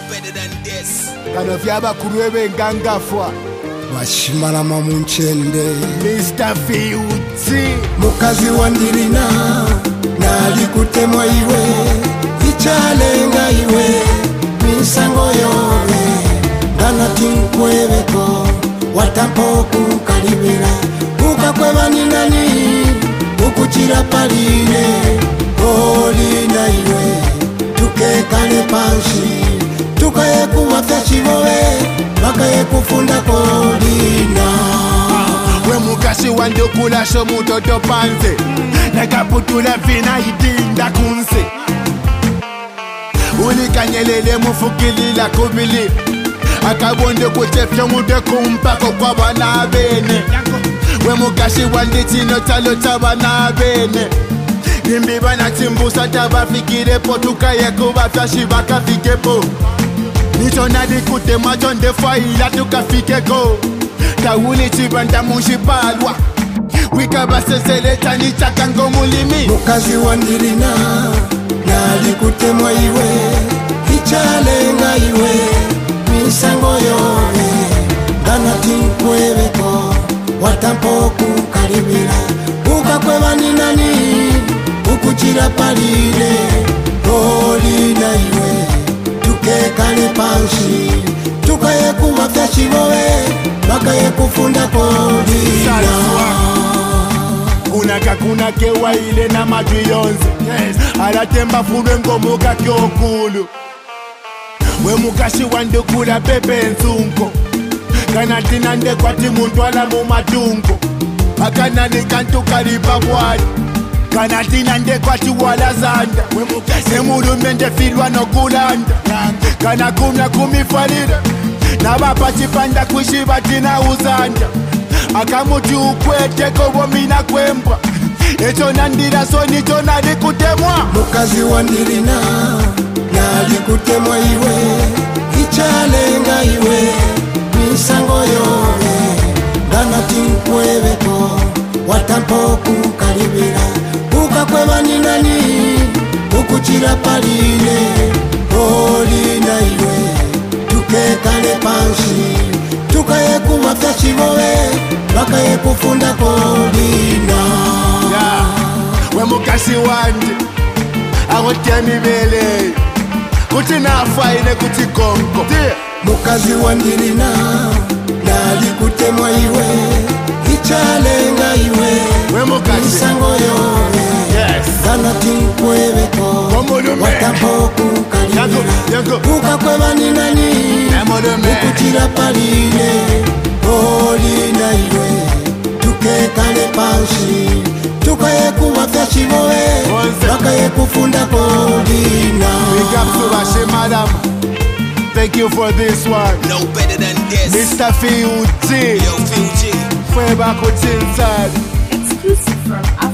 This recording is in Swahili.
better than this. Kano vyaba kuruebe ngangafwa Washimala mamunchende Mr. Fiuti Mukazi wandirina Nali kutemwa iwe Ichalenga iwe Misango yowe Gana tinkwebeko Watampoku kalibira Ukakweba ni nani Ukuchira paline Oli na iwe Tukekale panshi Tukaye kuwafya chivowe Bakaye kufunda kolina We mukashi wandukula shomutoto panze Nakaputula vina idinda kunse Ulikanyelele mufukilila kubili Akabonde kutefya mude kumpako kwa wana bene We mukashi wanditino talo tabana bene Nimbiba na timbusa tabafikirepo Tukaye kubafya shibaka fikepo Nitona dikute majonde faila tukafikeko Tawuni chibanda mushipalwa Wikaba seseleta nichaka ngomulimi Mukazi wandirina Nali kutemwa iwe Ichalenga iwe Misango yowe Gana tinkwebeko Watampoku kalibira Ukakweba ni nani Ukuchira palile Oli na iwe Tukekale panshi Tukaye kuwafya chivowe Bakaye kufunda kolina Kuna kewa ile na madwi yonze Alatemba fulwe ngomuka kyokulu We mukashi wandukula pepe nsunko Kanatina ndekwati muntu ala mu matungo Akanani kantu kalipa bwali Kanatina ndekwati wala zanda Nemulume ndefilwa no kulanda Kana kumya kumifalira Nabapa chipanda kuishi batina uzanda Akamuti ukwete kobo mina kwembwa Echo nandira soni chona di kutemwa Mukazi wandirina Nali kutemwa iwe Ichalenga iwe Misango yowe Gana tinkwebeko Watampoku kalibira Ukakweba ni nani Ukuchira paline Oli na iwe Tukekale panshi Tukaye kuwafya chivowe Bakaye kufunda kolina We mukashi wandi Agotemi bele Kuti nafaine kuti konko Mukazi wandirina Nali kutemwa iwe Ichalenga iwe We mukashi Misango yowe Gana tinkwebeko Watampoku kalibira Ukakweba ni nani Ukuchira paline Oli na iwe Tukekale panshi Tukaye kuwafya chivowe Bakaye kufunda kolina Big up to Bashe madam Thank you for this one No better than this. Mr. Fiuti Yo, Fuji. Fue back with inside Exclusive from